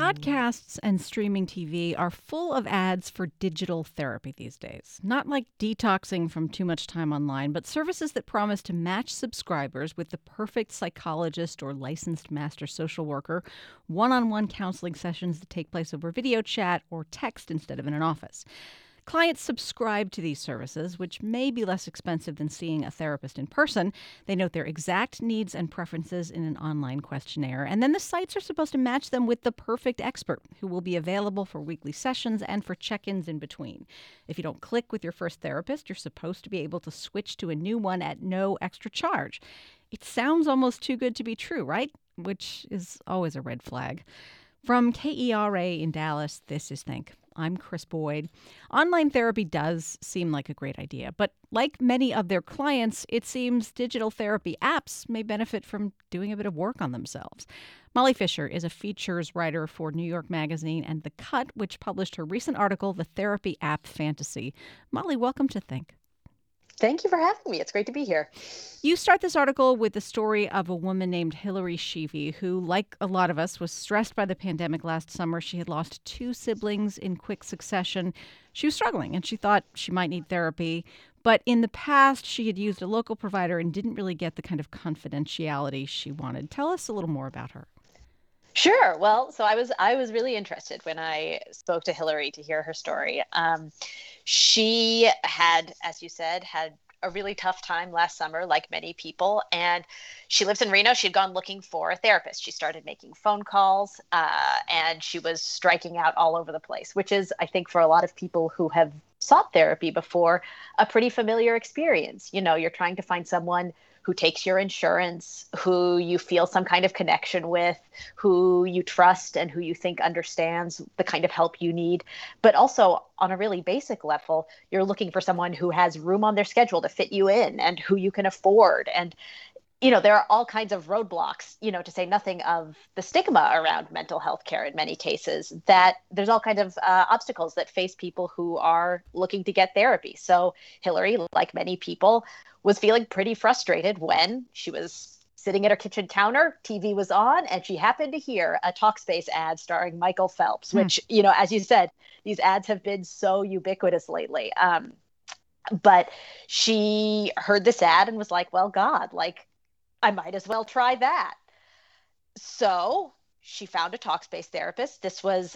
Podcasts and streaming TV are full of ads for digital therapy these days. Not like detoxing from too much time online, but services that promise to match subscribers with the perfect psychologist or licensed master social worker, one-on-one counseling sessions that take place over video chat or text instead of in an office. Clients subscribe to these services, which may be less expensive than seeing a therapist in person. They note their exact needs and preferences in an online questionnaire, and then the sites are supposed to match them with the perfect expert who will be available for weekly sessions and for check-ins in between. If you don't click with your first therapist, you're supposed to be able to switch to a new one at no extra charge. It sounds almost too good to be true, right? Which is always a red flag. From KERA in Dallas, this is Think. I'm Chris Boyd. Online therapy does seem like a great idea, but like many of their clients, it seems digital therapy apps may benefit from doing a bit of work on themselves. Molly Fisher is a features writer for New York Magazine and The Cut, which published her recent article, The Therapy App Fantasy. Molly, welcome to Think. Thank you for having me. It's great to be here. You start this article with the story of a woman named Hillary Sheevy, who, like a lot of us, was stressed by the pandemic last summer. She had lost 2 siblings in quick succession. She was struggling, and she thought she might need therapy. But in the past, she had used a local provider and didn't really get the kind of confidentiality she wanted. Tell us a little more about her. Sure. Well, so I was really interested when I spoke to Hillary to hear her story. She had, as you said, had a really tough time last summer, like many people. And she lives in Reno. She had gone looking for a therapist. She started making phone calls and she was striking out all over the place, which is, I think, for a lot of people who have sought therapy before, a pretty familiar experience. You know, you're trying to find someone who takes your insurance, who you feel some kind of connection with, who you trust and who you think understands the kind of help you need. But also on a really basic level, you're looking for someone who has room on their schedule to fit you in and who you can afford. And, you know, there are all kinds of roadblocks, you know, to say nothing of the stigma around mental health care in many cases, that there's all kinds of obstacles that face people who are looking to get therapy. So Hillary, like many people, was feeling pretty frustrated when she was sitting at her kitchen counter, TV was on, and she happened to hear a Talkspace ad starring Michael Phelps, which, you know, as you said, these ads have been so ubiquitous lately. But she heard this ad and was like, well, God, like, I might as well try that. So she found a Talkspace therapist. This was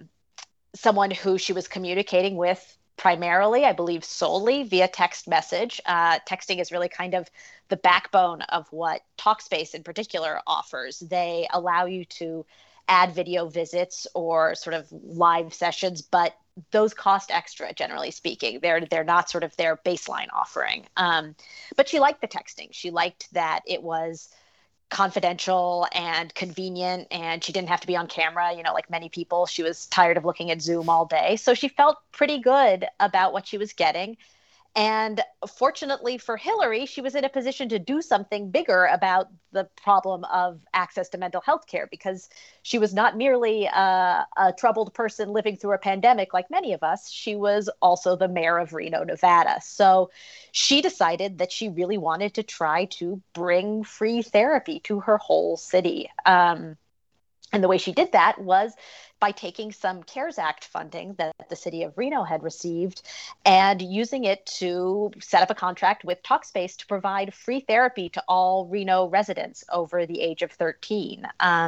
someone who she was communicating with primarily, I believe solely via text message. Texting is really kind of the backbone of what Talkspace in particular offers. They allow you to add video visits or sort of live sessions, but those cost extra, generally speaking. They're not sort of their baseline offering. But she liked the texting. She liked that it was confidential and convenient, and she didn't have to be on camera, you know, like many people. She was tired of looking at Zoom all day. So she felt pretty good about what she was getting. And fortunately for Hillary, she was in a position to do something bigger about the problem of access to mental health care, because she was not merely a troubled person living through a pandemic like many of us. She was also the mayor of Reno, Nevada. So she decided that she really wanted to try to bring free therapy to her whole city. And the way she did that was by taking some CARES Act funding that the city of Reno had received and using it to set up a contract with Talkspace to provide free therapy to all Reno residents over the age of 13.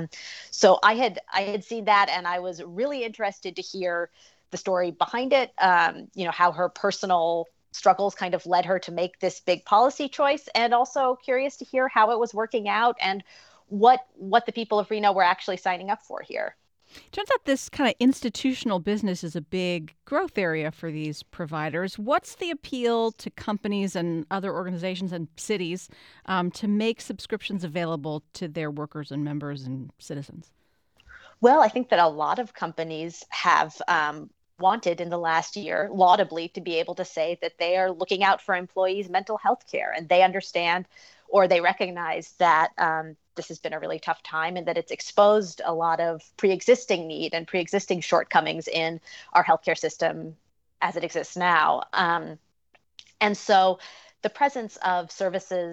So I had seen that, and I was really interested to hear the story behind it, you know, how her personal struggles kind of led her to make this big policy choice, and also curious to hear how it was working out and what the people of Reno were actually signing up for here. Turns out this kind of institutional business is a big growth area for these providers. What's the appeal to companies and other organizations and cities to make subscriptions available to their workers and members and citizens? Well, I think that a lot of companies have wanted in the last year, laudably, to be able to say that they are looking out for employees' mental health care, and they understand or they recognize that this has been a really tough time and that it's exposed a lot of pre-existing need and pre-existing shortcomings in our healthcare system as it exists now. And so the presence of services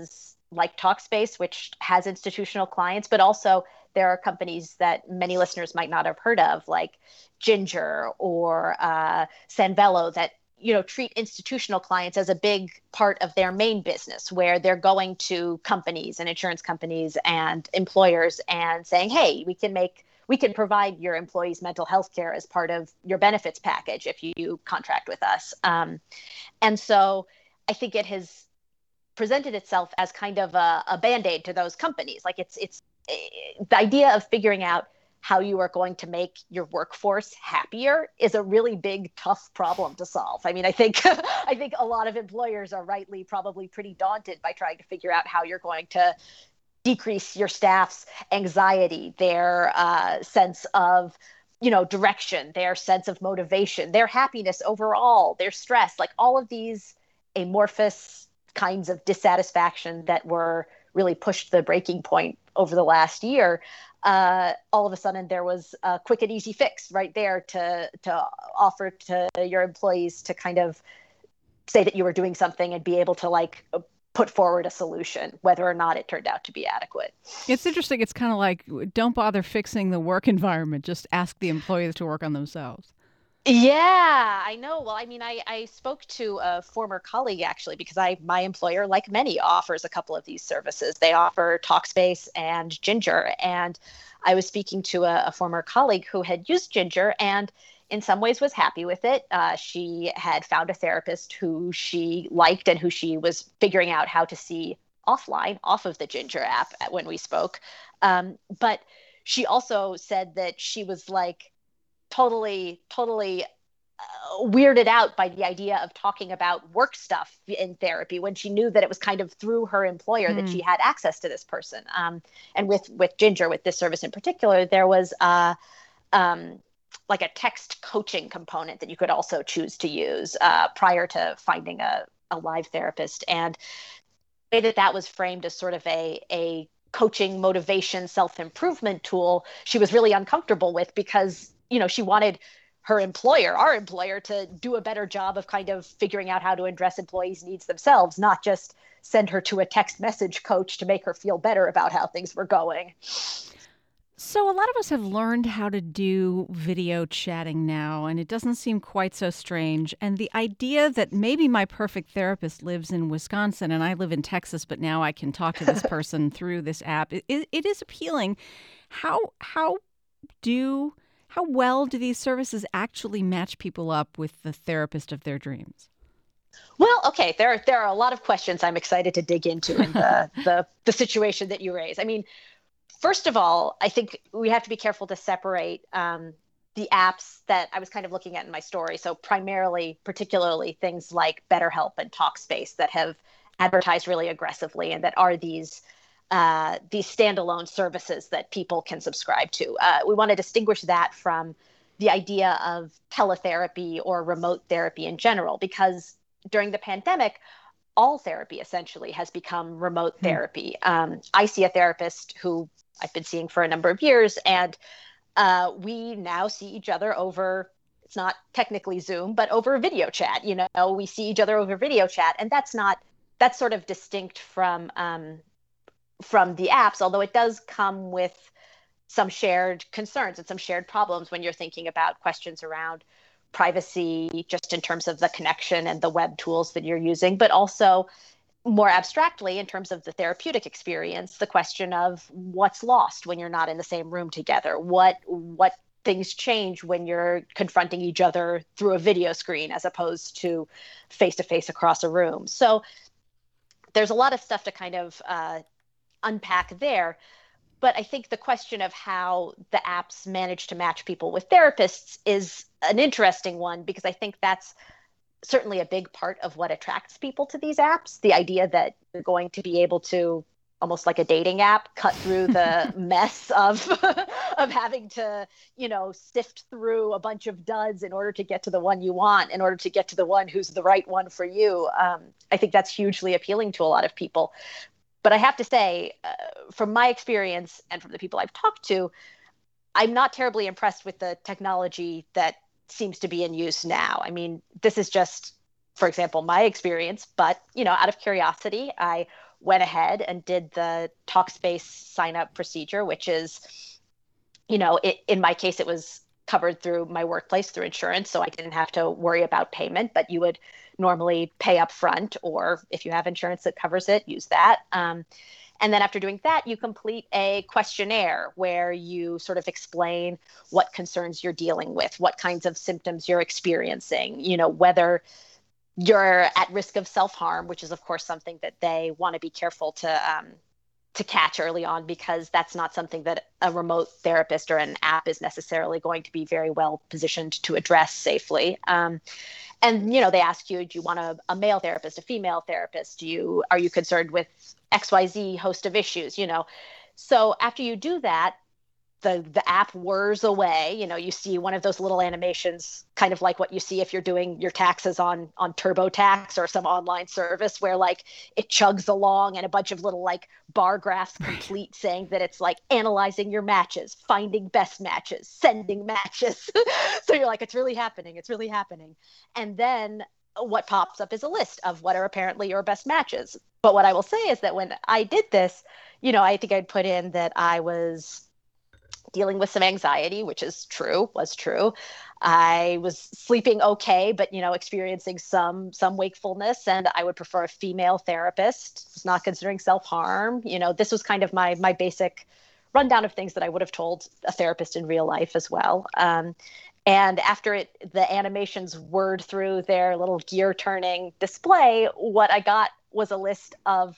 like Talkspace, which has institutional clients, but also there are companies that many listeners might not have heard of, like Ginger or Sanvello, that treat institutional clients as a big part of their main business, where they're going to companies and insurance companies and employers and saying, hey, we can provide your employees mental health care as part of your benefits package if you contract with us. And so I think it has presented itself as kind of a band-aid to those companies. Like it's the idea of figuring out how you are going to make your workforce happier is a really big, tough problem to solve. I mean, I think a lot of employers are rightly probably pretty daunted by trying to figure out how you're going to decrease your staff's anxiety, their sense of direction, their sense of motivation, their happiness overall, their stress, like all of these amorphous kinds of dissatisfaction that were really pushed the breaking point over the last year. All of a sudden there was a quick and easy fix right there to offer to your employees to kind of say that you were doing something and be able to put forward a solution, whether or not it turned out to be adequate. It's interesting. It's kind of like, don't bother fixing the work environment. Just ask the employees to work on themselves. Yeah, I know. Well, I mean, I spoke to a former colleague actually, because my employer, like many, offers a couple of these services. They offer Talkspace and Ginger. And I was speaking to a former colleague who had used Ginger and in some ways was happy with it. She had found a therapist who she liked and who she was figuring out how to see offline, off of the Ginger app when we spoke. But she also said that she was totally weirded out by the idea of talking about work stuff in therapy when she knew that it was kind of through her employer that she had access to this person. And with Ginger, with this service in particular, there was a text coaching component that you could also choose to use prior to finding a live therapist. And the way that was framed as sort of a coaching, motivation, self-improvement tool, she was really uncomfortable with, because she wanted our employer, to do a better job of kind of figuring out how to address employees' needs themselves, not just send her to a text message coach to make her feel better about how things were going. So a lot of us have learned how to do video chatting now, and it doesn't seem quite so strange. And the idea that maybe my perfect therapist lives in Wisconsin and I live in Texas, but now I can talk to this person through this app, it is appealing. How well do these services actually match people up with the therapist of their dreams? Well, okay, there are a lot of questions I'm excited to dig into in the situation that you raise. I mean, first of all, I think we have to be careful to separate the apps that I was kind of looking at in my story. So particularly things like BetterHelp and Talkspace that have advertised really aggressively and that are these standalone services that people can subscribe to. We want to distinguish that from the idea of teletherapy or remote therapy in general, because during the pandemic, all therapy essentially has become remote therapy. I see a therapist who I've been seeing for a number of years, and we now see each other over, it's not technically Zoom, but over video chat. We see each other over video chat, and that's sort of distinct from the apps, although it does come with some shared concerns and some shared problems when you're thinking about questions around privacy, just in terms of the connection and the web tools that you're using, but also more abstractly in terms of the therapeutic experience, the question of what's lost when you're not in the same room together, what things change when you're confronting each other through a video screen as opposed to face-to-face across a room. So there's a lot of stuff to kind of unpack there. But I think the question of how the apps manage to match people with therapists is an interesting one, because I think that's certainly a big part of what attracts people to these apps. The idea that you're going to be able to, almost like a dating app, cut through the mess of having to, sift through a bunch of duds in order to get to the one you want, in order to get to the one who's the right one for you. I think that's hugely appealing to a lot of people. But I have to say, from my experience and from the people I've talked to, I'm not terribly impressed with the technology that seems to be in use now. I mean, this is just, for example, my experience, but, out of curiosity, I went ahead and did the Talkspace sign up procedure, which is, in my case, it was covered through my workplace through insurance. So I didn't have to worry about payment, but you would normally pay up front, or if you have insurance that covers it, use that. And then after doing that, you complete a questionnaire where you sort of explain what concerns you're dealing with, what kinds of symptoms you're experiencing, whether you're at risk of self-harm, which is, of course, something that they want to be careful to catch early on, because that's not something that a remote therapist or an app is necessarily going to be very well positioned to address safely. And, they ask you, do you want a male therapist, a female therapist? Are you concerned with XYZ host of issues? So after you do that, the app whirs away. You see one of those little animations, kind of like what you see if you're doing your taxes on TurboTax or some online service, where like it chugs along and a bunch of little like bar graphs complete, saying that it's like analyzing your matches, finding best matches, sending matches. So you're like, it's really happening. And then what pops up is a list of what are apparently your best matches. But what I will say is that when I did this, I think I'd put in that I was dealing with some anxiety, which was true. I was sleeping okay, but, experiencing some wakefulness, and I would prefer a female therapist. Was not considering self-harm. This was kind of my basic rundown of things that I would have told a therapist in real life as well. And after the animations whirred through their little gear turning display, what I got was a list of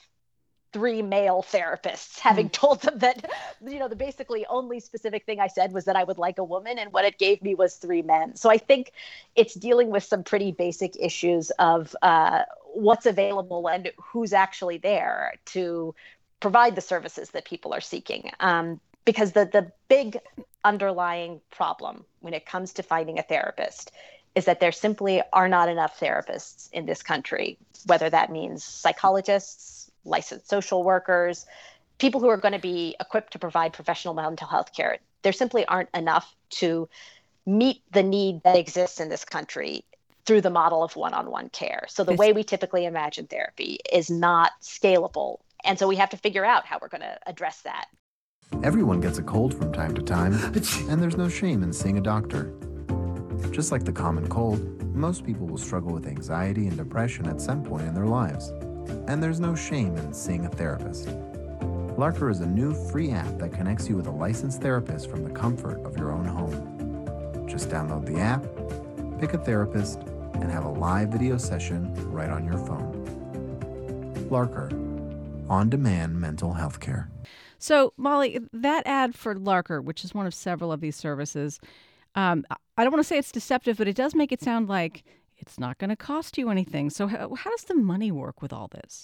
3 male therapists, having told them that, the basically only specific thing I said was that I would like a woman, and what it gave me was 3 men. So I think it's dealing with some pretty basic issues of what's available and who's actually there to provide the services that people are seeking. Because the big underlying problem when it comes to finding a therapist is that there simply are not enough therapists in this country, whether that means psychologists, licensed social workers, people who are going to be equipped to provide professional mental health care. There simply aren't enough to meet the need that exists in this country through the model of one-on-one care. So the way we typically imagine therapy is not scalable. And so we have to figure out how we're going to address that. Everyone gets a cold from time to time, and there's no shame in seeing a doctor. Just like the common cold, most people will struggle with anxiety and depression at some point in their lives. And there's no shame in seeing a therapist. Larker is a new free app that connects you with a licensed therapist from the comfort of your own home. Just download the app, pick a therapist, and have a live video session right on your phone. Larker, on-demand mental health care. So, Molly, that ad for Larker, which is one of several of these services, I don't want to say it's deceptive, but it does make it sound like it's not going to cost you anything. So how does the money work with all this?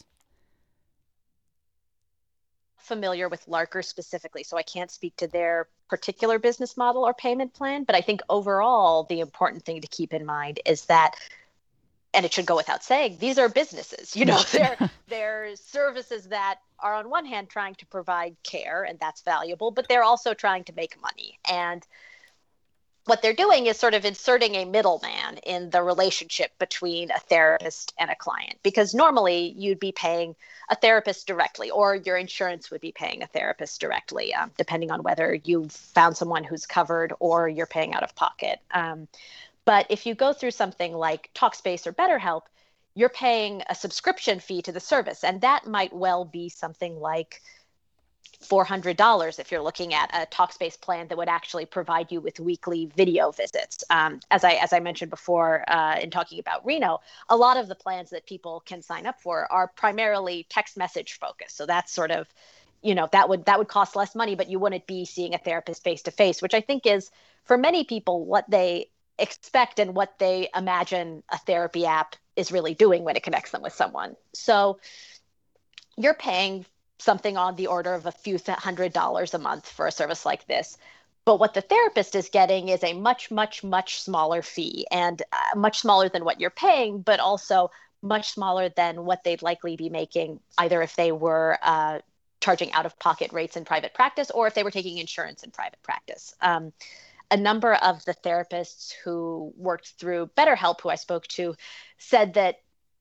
Familiar with Larker specifically, so I can't speak to their particular business model or payment plan. But I think overall, the important thing to keep in mind is that, and it should go without saying, these are businesses. They're services that are on one hand trying to provide care, and that's valuable, but they're also trying to make money. And what they're doing is sort of inserting a middleman in the relationship between a therapist and a client, because normally you'd be paying a therapist directly, or your insurance would be paying a therapist directly, depending on whether you've found someone who's covered or you're paying out of pocket. But if you go through something like Talkspace or BetterHelp, you're paying a subscription fee to the service, and that might well be something like $400 if you're looking at a Talkspace plan that would actually provide you with weekly video visits. As I mentioned before in talking about Reno, a lot of the plans that people can sign up for are primarily text message focused. So that's sort of, that would cost less money, but you wouldn't be seeing a therapist face to face, which I think is for many people what they expect and what they imagine a therapy app is really doing when it connects them with someone. So you're paying something on the order of a few $100s a month for a service like this. But what the therapist is getting is a much, much, much smaller fee, and much smaller than what you're paying, but also much smaller than what they'd likely be making either if they were charging out-of-pocket rates in private practice or if they were taking insurance in private practice. A number of the therapists who worked through BetterHelp, who I spoke to, said that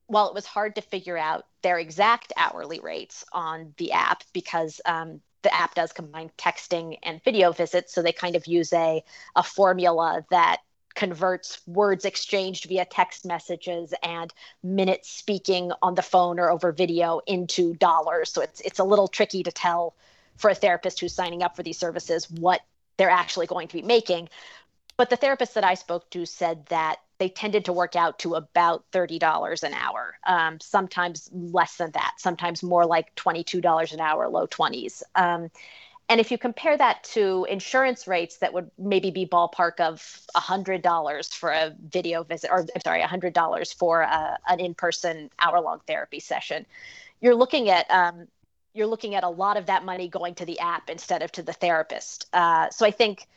while it was hard to figure out their exact hourly rates on the app because the app does combine texting and video visits, so they kind of use a formula that converts words exchanged via text messages and minutes speaking on the phone or over video into dollars. So it's a little tricky to tell for a therapist who's signing up for these services what they're actually going to be making. But the therapists that I spoke to said that they tended to work out to about $30 an hour, sometimes less than that, sometimes more like $22 an hour, low 20s. And if you compare that to insurance rates that would maybe be ballpark of $100 for a video visit, or I'm sorry, $100 for an in-person hour-long therapy session, you're looking at a lot of that money going to the app instead of to the therapist. So I think,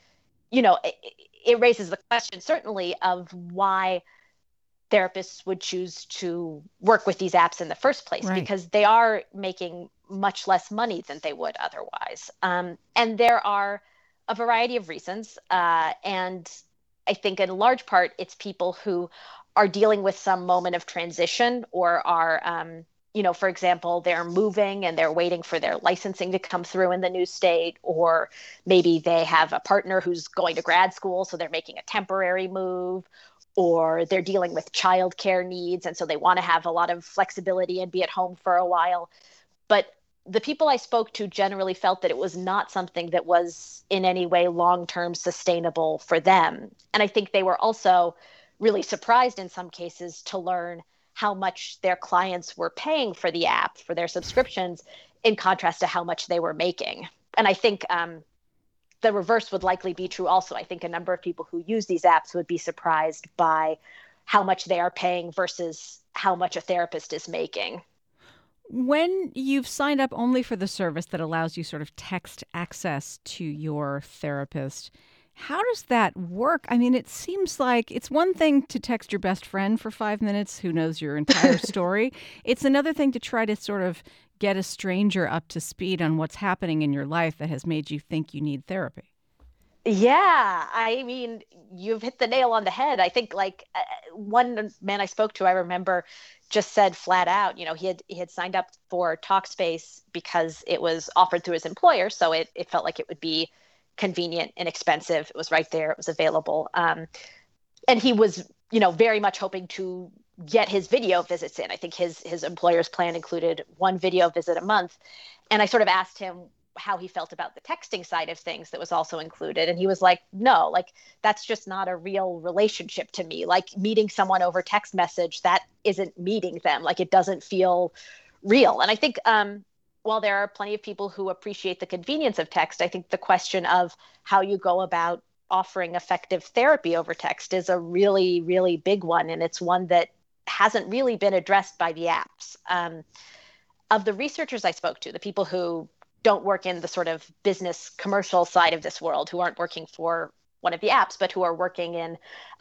it raises the question certainly of why therapists would choose to work with these apps in the first place, right, because they are making much less money than they would otherwise. And there are a variety of reasons. And I think in large part, it's people who are dealing with some moment of transition or are, for example, they're moving and they're waiting for their licensing to come through in the new state, or maybe they have a partner who's going to grad school, so they're making a temporary move, or they're dealing with childcare needs, and so they want to have a lot of flexibility and be at home for a while. But the people I spoke to generally felt that it was not something that was in any way long-term sustainable for them. And I think they were also really surprised in some cases to learn how much their clients were paying for the app, for their subscriptions, in contrast to how much they were making. And I think the reverse would likely be true also. I think a number of people who use these apps would be surprised by how much they are paying versus how much a therapist is making. When you've signed up only for the service that allows you sort of text access to your therapist, how does that work? I mean, it seems like it's one thing to text your best friend for 5 minutes who knows your entire story. It's another thing to try to sort of get a stranger up to speed on what's happening in your life that has made you think you need therapy. Yeah, I mean, you've hit the nail on the head. I think one man I spoke to, I remember, just said flat out, he had signed up for Talkspace because it was offered through his employer. So it felt like it would be convenient and inexpensive. It was right there. It was available. And he was, very much hoping to get his video visits in. I think his employer's plan included one video visit a month. And I sort of asked him how he felt about the texting side of things that was also included. And he was like, no, that's just not a real relationship to me. Like meeting someone over text message, that isn't meeting them. Like it doesn't feel real. And I think, while there are plenty of people who appreciate the convenience of text, I think the question of how you go about offering effective therapy over text is a really, really big one. And it's one that hasn't really been addressed by the apps. Of the researchers I spoke to, the people who don't work in the sort of business commercial side of this world, who aren't working for one of the apps, but who are working in,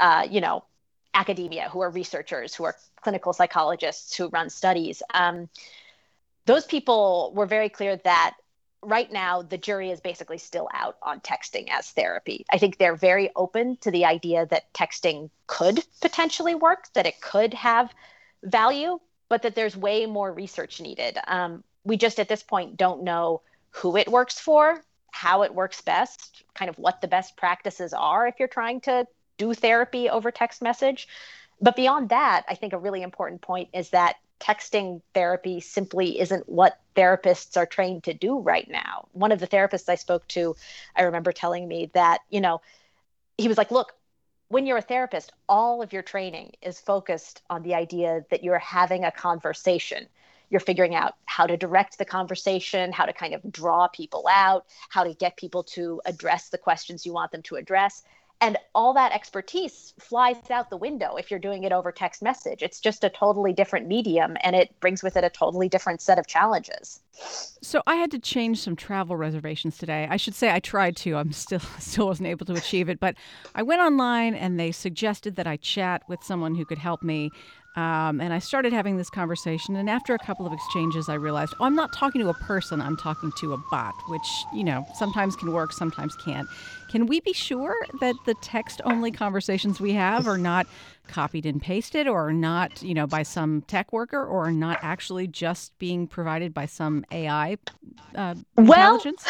academia, who are researchers, who are clinical psychologists, who run studies, those people were very clear that right now the jury is basically still out on texting as therapy. I think they're very open to the idea that texting could potentially work, that it could have value, but that there's way more research needed. We just at this point don't know who it works for, how it works best, kind of what the best practices are if you're trying to do therapy over text message. But beyond that, I think a really important point is that texting therapy simply isn't what therapists are trained to do right now. One of the therapists I spoke to, I remember telling me that, he was like, look, when you're a therapist, all of your training is focused on the idea that you're having a conversation. You're figuring out how to direct the conversation, how to kind of draw people out, how to get people to address the questions you want them to address. And all that expertise flies out the window if you're doing it over text message. It's just a totally different medium, and it brings with it a totally different set of challenges. So I had to change some travel reservations today. I should say I tried to. I'm still wasn't able to achieve it. But I went online, and they suggested that I chat with someone who could help me And I started having this conversation. And after a couple of exchanges, I realized, I'm not talking to a person, I'm talking to a bot, which, sometimes can work, sometimes can't. Can we be sure that the text-only conversations we have are not copied and pasted, or not, by some tech worker, or not actually just being provided by some AI intelligence?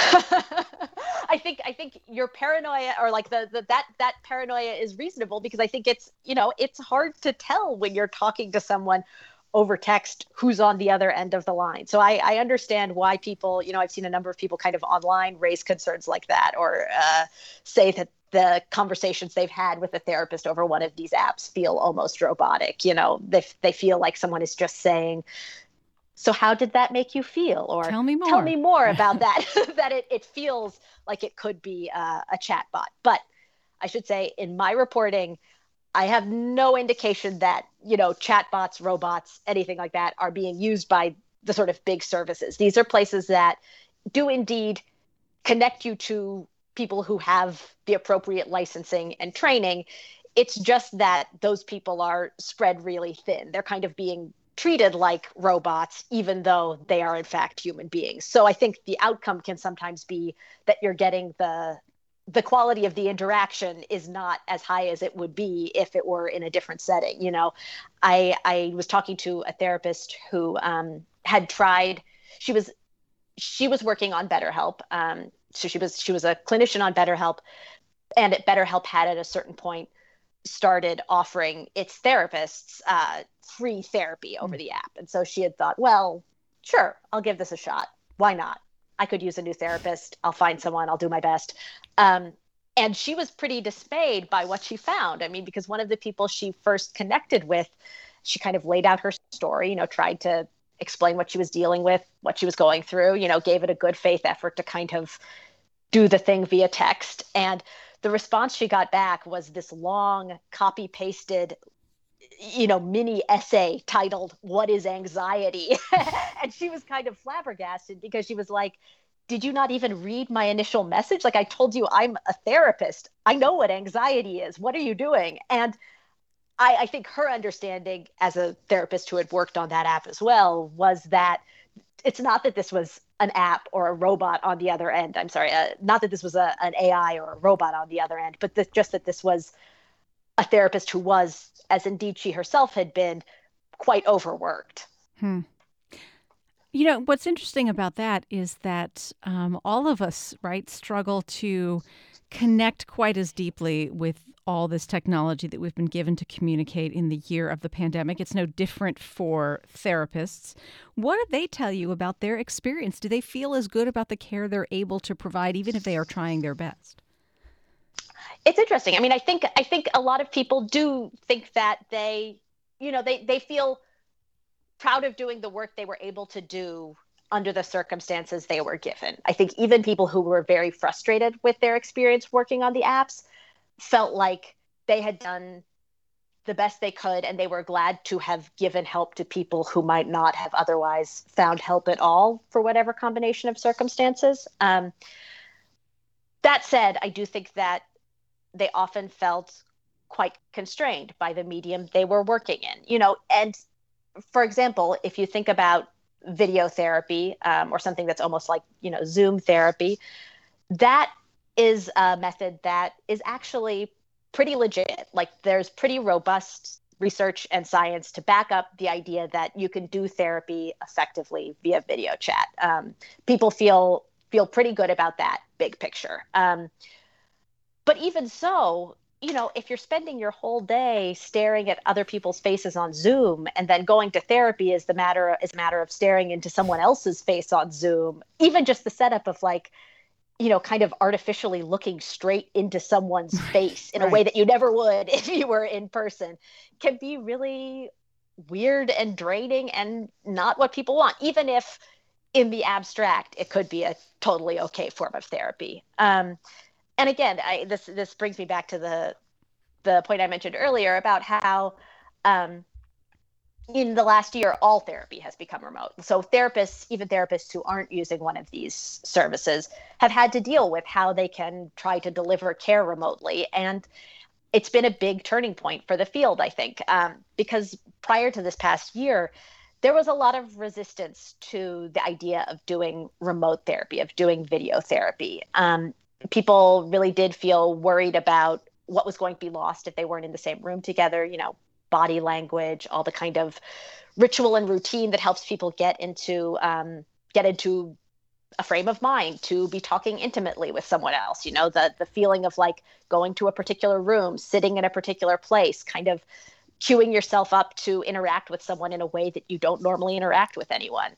I think your paranoia, or like that paranoia, is reasonable, because I think it's hard to tell when you're talking to someone over text who's on the other end of the line. So I understand why people, I've seen a number of people kind of online raise concerns like that, or say that the conversations they've had with a therapist over one of these apps feel almost robotic. They feel like someone is just saying, so how did that make you feel? Or tell me more about that, that it feels like it could be a chatbot. But I should say, in my reporting, I have no indication that, chatbots, robots, anything like that are being used by the sort of big services. These are places that do indeed connect you to people who have the appropriate licensing and training. It's just that those people are spread really thin. They're kind of being treated like robots, even though they are in fact human beings. So I think the outcome can sometimes be that you're getting the quality of the interaction is not as high as it would be if it were in a different setting. I was talking to a therapist who had tried. She was working on BetterHelp. So she was a clinician on BetterHelp, and BetterHelp had at a certain point started offering its therapists free therapy over the app. And so she had thought, well, sure, I'll give this a shot. Why not? I could use a new therapist. I'll find someone. I'll do my best. And she was pretty dismayed by what she found. I mean, because one of the people she first connected with, she kind of laid out her story, tried to explain what she was dealing with, what she was going through, gave it a good faith effort to kind of do the thing via text. And the response she got back was this long copy pasted, mini essay titled, "What is Anxiety?" And she was kind of flabbergasted, because she was like, did you not even read my initial message? Like, I told you I'm a therapist. I know what anxiety is. What are you doing? And I think her understanding, as a therapist who had worked on that app as well, was that it's not that this was an app or a robot on the other end. I'm sorry, not that this was an AI or a robot on the other end, but just that this was a therapist who was, as indeed she herself had been, quite overworked. What's interesting about that is that all of us, right, struggle to connect quite as deeply with all this technology that we've been given to communicate in the year of the pandemic. It's no different for therapists. What do they tell you about their experience? Do they feel as good about the care they're able to provide, even if they are trying their best? It's interesting. I mean, I think a lot of people do think that they feel proud of doing the work they were able to do under the circumstances they were given. I think even people who were very frustrated with their experience working on the apps felt like they had done the best they could, and they were glad to have given help to people who might not have otherwise found help at all for whatever combination of circumstances. That said, I do think that they often felt quite constrained by the medium they were working in, and for example, if you think about video therapy, or something that's almost like, Zoom therapy, that is a method that is actually pretty legit. Like, there's pretty robust research and science to back up the idea that you can do therapy effectively via video chat. People feel pretty good about that big picture. But even so, if you're spending your whole day staring at other people's faces on Zoom, and then going to therapy is a matter of staring into someone else's face on Zoom, even just the setup of kind of artificially looking straight into someone's face in a way that you never would if you were in person, can be really weird and draining and not what people want, even if in the abstract it could be a totally okay form of therapy. And again, this brings me back to the point I mentioned earlier about how in the last year, all therapy has become remote. So even therapists who aren't using one of these services, have had to deal with how they can try to deliver care remotely. And it's been a big turning point for the field, I think, because prior to this past year, there was a lot of resistance to the idea of doing remote therapy, of doing video therapy. People really did feel worried about what was going to be lost if they weren't in the same room together, body language, all the kind of ritual and routine that helps people get into a frame of mind to be talking intimately with someone else, the feeling of like going to a particular room, sitting in a particular place, kind of queuing yourself up to interact with someone in a way that you don't normally interact with anyone.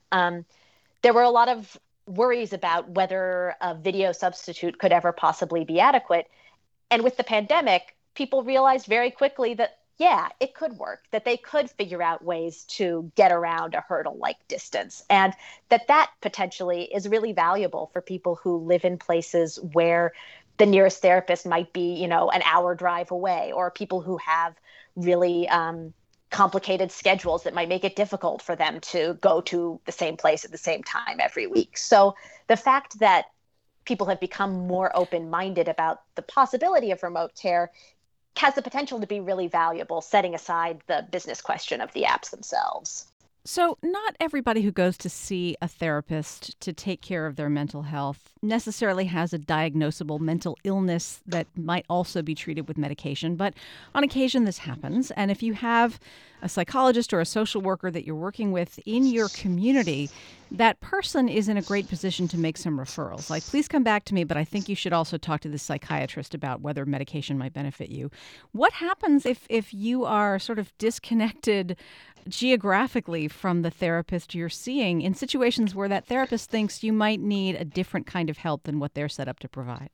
There were a lot of worries about whether a video substitute could ever possibly be adequate. And with the pandemic, people realized very quickly that, yeah, it could work, that they could figure out ways to get around a hurdle like distance, and that potentially is really valuable for people who live in places where the nearest therapist might be, an hour drive away, or people who have really complicated schedules that might make it difficult for them to go to the same place at the same time every week. So the fact that people have become more open-minded about the possibility of remote care has the potential to be really valuable, setting aside the business question of the apps themselves. So not everybody who goes to see a therapist to take care of their mental health necessarily has a diagnosable mental illness that might also be treated with medication. But on occasion, this happens. And if you have a psychologist or a social worker that you're working with in your community, that person is in a great position to make some referrals. Like, please come back to me, but I think you should also talk to the psychiatrist about whether medication might benefit you. What happens if you are sort of disconnected geographically from the therapist you're seeing in situations where that therapist thinks you might need a different kind of help than what they're set up to provide?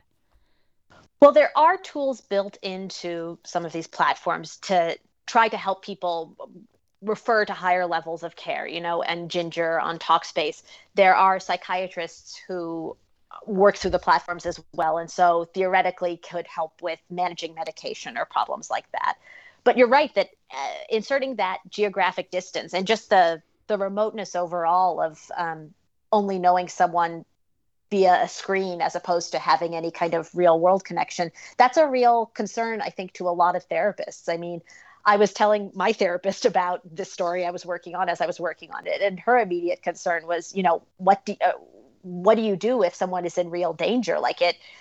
Well, there are tools built into some of these platforms to try to help people refer to higher levels of care, and Ginger on Talkspace. There are psychiatrists who work through the platforms as well, and so theoretically could help with managing medication or problems like that. But you're right that inserting that geographic distance and just the remoteness overall of only knowing someone via a screen as opposed to having any kind of real world connection, that's a real concern, I think, to a lot of therapists. I mean, I was telling my therapist about this story I was working on as I was working on it, and her immediate concern was, what do you do if someone is in real danger? Like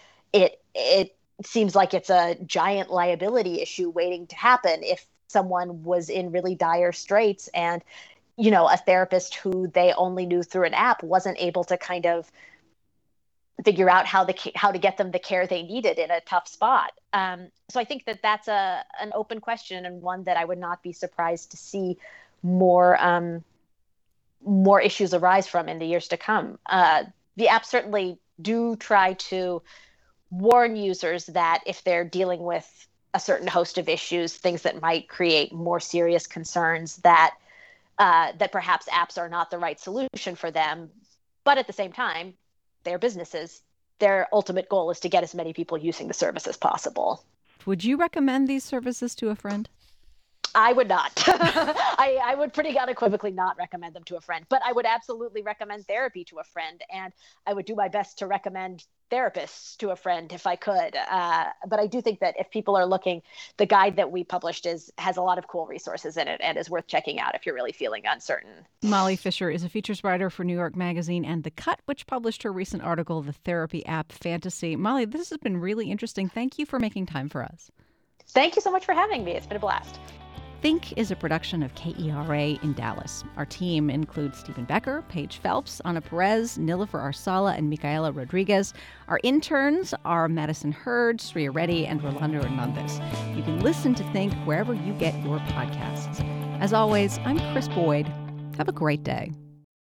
it seems like it's a giant liability issue waiting to happen if someone was in really dire straits and, a therapist who they only knew through an app wasn't able to kind of figure out how to get them the care they needed in a tough spot. So I think that that's an open question, and one that I would not be surprised to see more issues arise from in the years to come. The apps certainly do try to warn users that if they're dealing with a certain host of issues, things that might create more serious concerns, that perhaps apps are not the right solution for them. But at the same time, they're businesses. Their ultimate goal is to get as many people using the service as possible. Would you recommend these services to a friend? I would not. I would pretty unequivocally not recommend them to a friend, but I would absolutely recommend therapy to a friend, and I would do my best to recommend therapists to a friend if I could. But I do think that if people are looking, the guide that we published has a lot of cool resources in it and is worth checking out if you're really feeling uncertain. Molly Fischer is a features writer for New York Magazine and The Cut, which published her recent article, The Therapy App Fantasy. Molly, this has been really interesting. Thank you for making time for us. Thank you so much for having me. It's been a blast. Think is a production of KERA in Dallas. Our team includes Stephen Becker, Paige Phelps, Ana Perez, Nilofer Arsala, and Micaela Rodriguez. Our interns are Madison Hurd, Sriya Reddy, and Rolando Hernandez. You can listen to Think wherever you get your podcasts. As always, I'm Chris Boyd. Have a great day.